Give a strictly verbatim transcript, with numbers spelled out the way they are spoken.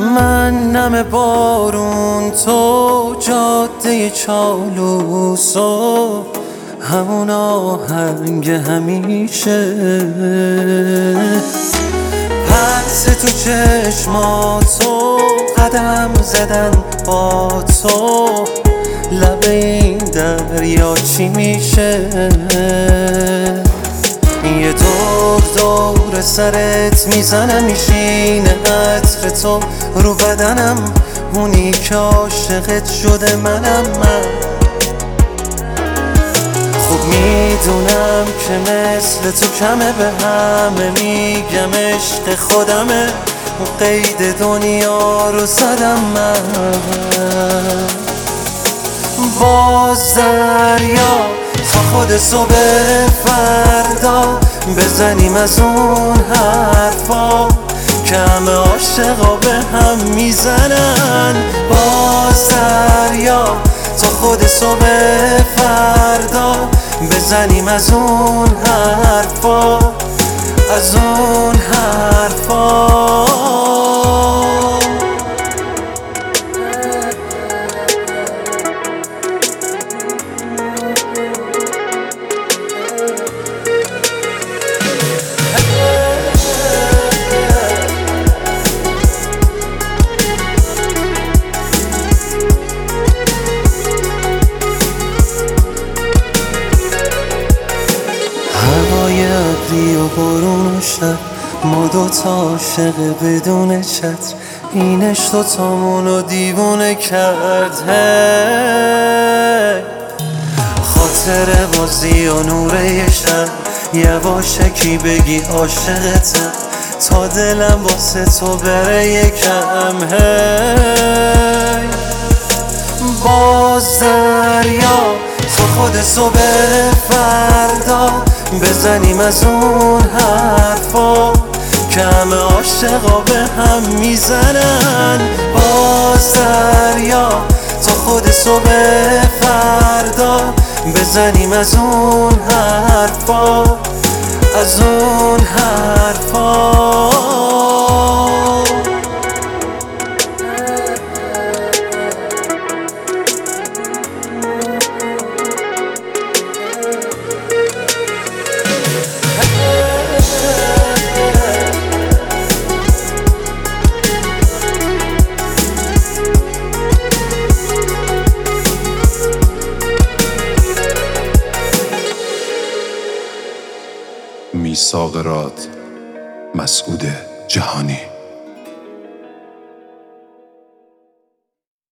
من نم بارون، تو جاده چالوس و همون آهنگ همیشه، پس تو چشماتو قدم زدن با تو، لب این دریا چی میشه؟ یه دور دور سرت میزنم، میشینه عطر تو رو بدنم، اونی که عاشقت شده منم. من خوب میدونم که مثل تو کمه، به همه میگم عشق خودمه، قید دنیا رو زدم من. باز دریا تا خود صبح فردا بزنیم از اون حرفا که همه عاشقا به هم میزنن. باز دریا تا خود صبح فردا بزنیم از اون حرفا، از اون حرفا. هوای ابری و بارون و شب، ما دوتا عاشق بدون چتر، این عشق دوتامونو دیوونه کرد. هی خاطر بازی و نور یه شب، یواشکی بگی عاشقتم تا دلم واسه تو بره یکم. هی باز دریا تا خود صبح فردا بزنیم از اون حرفا که همه عاشقا به هم میزنن. باز دریا تا خود صبح فردا بزنیم از اون حرفا، از اون حرفا. میثاق راد، مسعود جهانی.